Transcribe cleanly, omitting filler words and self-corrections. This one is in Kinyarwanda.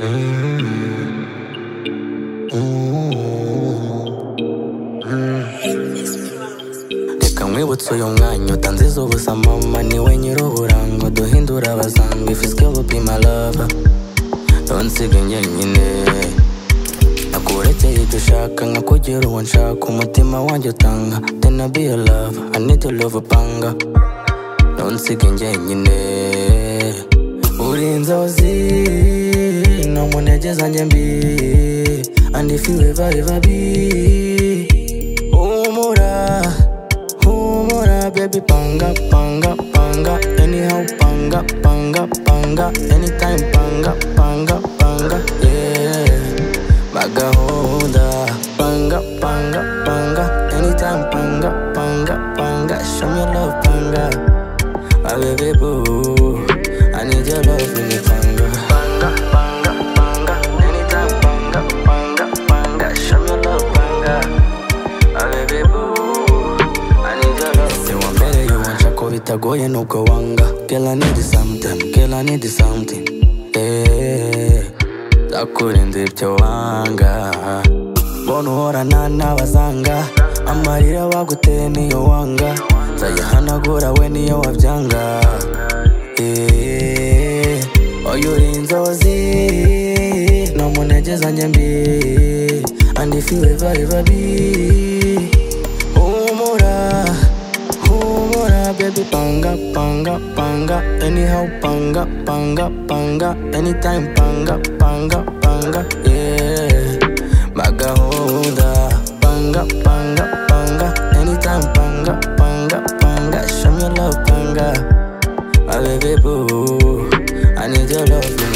Reka nkwibutse uyu mwanya utanziza ubusa mama niwe nyir'uburango duhindura abazanga if it's girl will be my lover ntunsige njyenyine nakurekeye ibyo ushaka nkakugira uwo nshaka umutima wanjye utanga then I'll be your lover I need to love upanga ntunsige njyenyine uri inzozi no mu ntege zanjye mbi and if you ever be humura baby panga panga panga anyhow panga panga panga anytime panga panga panga yeah magahunda panga panga panga anytime panga panga panga show me love panga my baby boo I need your love in the panga panga panga panga anytime panga panga panga show me love panga my baby boo bitagoye nuko wanga girl I need something girl I need something zakurinze ibyo wanga mbona uhorana n'abazanga amarira baguteye niyo wanga nzayihanagura we niyo wabyanga oyo uri inzozi no mu ntege zanjye mbi and if you ever be baby panga panga panga anyhow panga panga panga anytime panga panga panga yeah magahunda panga panga panga anytime panga panga panga show me love panga my baby boo I need your love